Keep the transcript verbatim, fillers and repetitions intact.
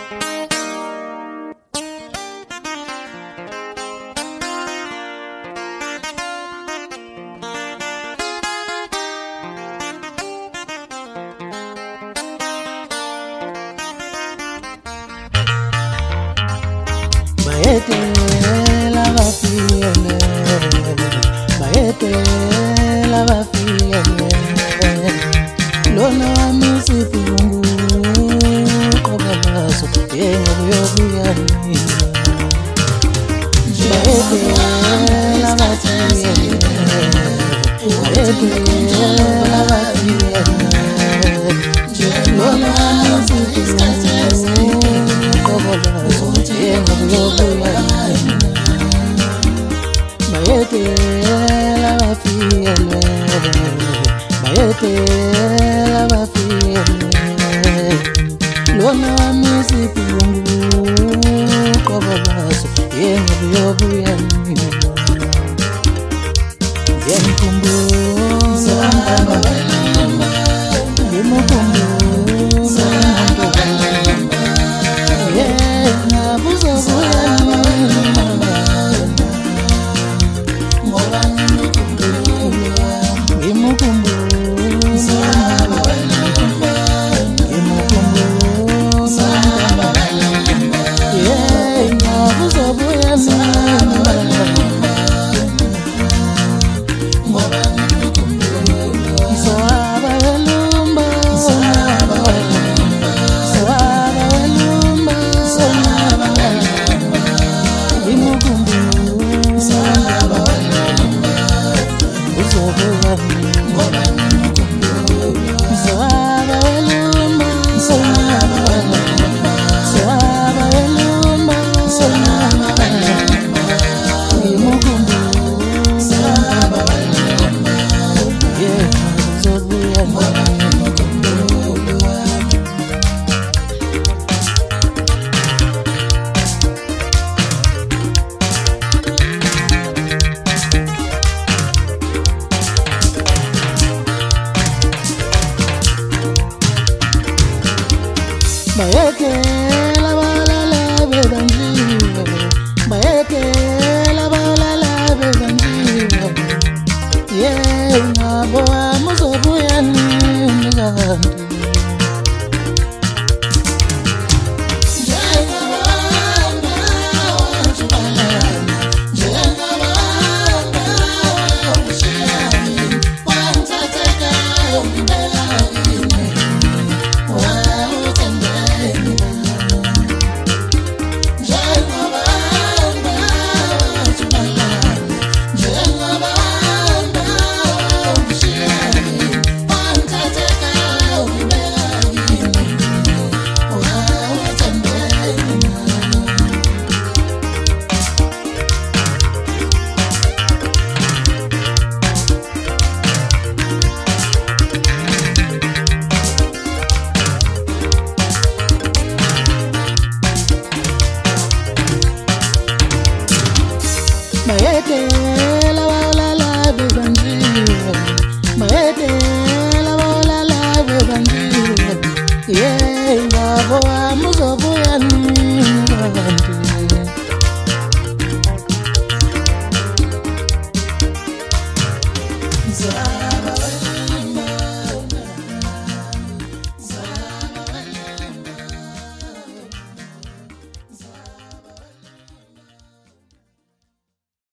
Bayete la bafiele, bayete la bafiele, lona musifungu kabalaso yengu yobuyani. Bayete la bafiele, bayete la bafiele, lona musifungu kabalaso yengu yobuyani. Bayete la bafiele, bayete la bafiele, lona musifungu kabalaso yengu yobuyani. Yemkumbuza mama, yemkumbuza mama, yeah, nabuza buyani. Yemkumbuza mama, yemkumbuza mama, yeah, nabuza buyani. Bayete la bala la bedanji, bayete la bala la bedanji, yeah, na boa musobu yani mizanti. Bayete